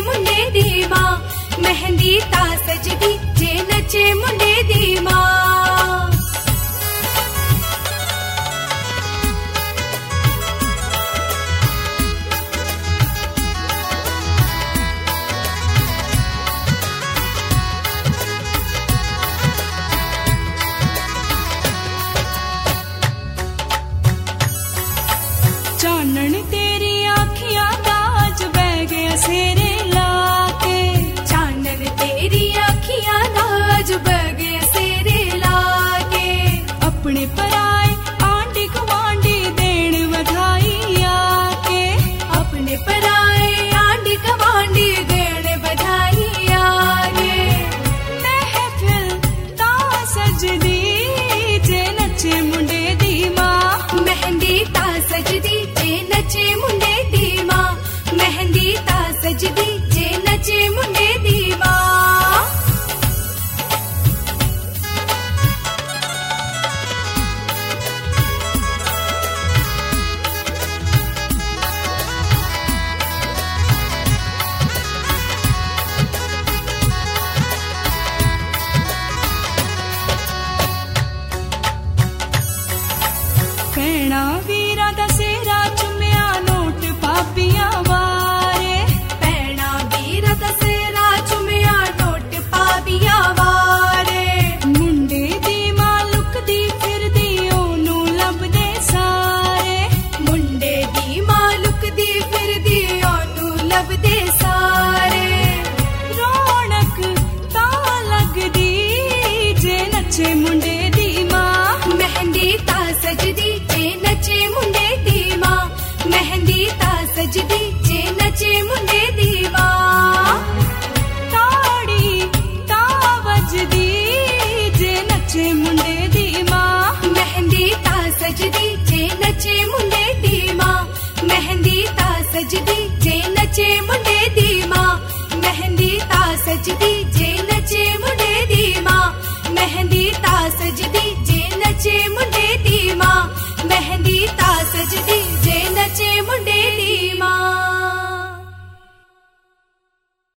मुंडे दी मां, मेहंदी ता सजदी जे नचे मुंडे दी मां। चानन तेरी आँखियां दाज बह गया सेरे लाके, चानन तेरी आँखियां दाज बह गया सेरे लाके। अपने पराए आंडी गुआंढी देण बधाई आके, अपने पराए आंडी गुआंढी देण बधाई आके। महफिल ता सजदी जे नचे मुंडे दी मां, मेहंदी ता सजदी जे नचे मुंडे दी मां, मेहंदी ता सजदी जे नचे मुंडे दी मां। भैणा वीरा दा सेरा चुम्या नोट पापियां वारे, भैणा वीरा दा सेरा चुम्या नोट पापियां वारे। मुंडे दी मां लुकदी फिरदी ओनू लभदे सारे, मुंडे दी मां लुकदी फिरदी ओनू लभदे सारे। रौनक ता लगदी जे नचे मुंडे दी मां, मेहंदी ता सजदी जे नचे मुंडे दी मां, मेहंदी ता सजदी जे नचे मुंडे दी